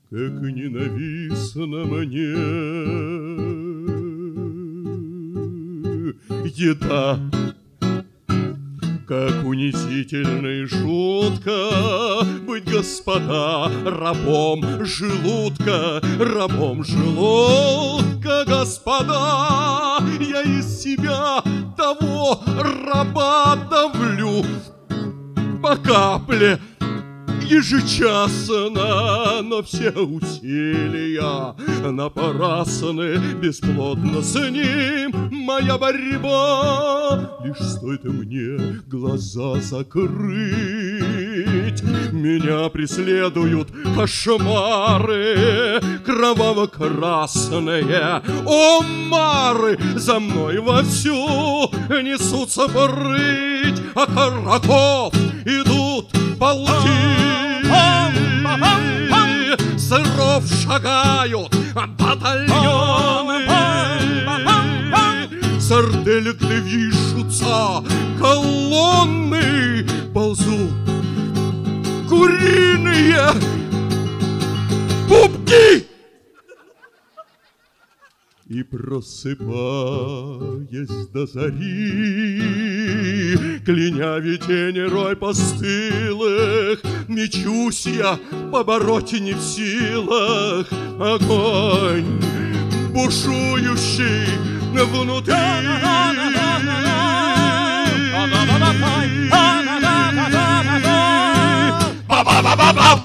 как ненавистна мне еда, как унизительно и жутко быть, господа, рабом желудка, господа. Я из себя того раба давлю по капле ежечасно, но все усилия напрасны, бесплодно с ним моя борьба. Лишь стоит мне глаза закрыть, меня преследуют кошмары кроваво-красные. Омары за мной вовсю несутся брыть, а караков идут полки. Сыров шагают батальоны, сарделек движутся колонны, ползут куриные пупки. И просыпаясь до зари, кляня ветень рой постылых, мечусь я, побороть не в силах огонь, бушующий внутри.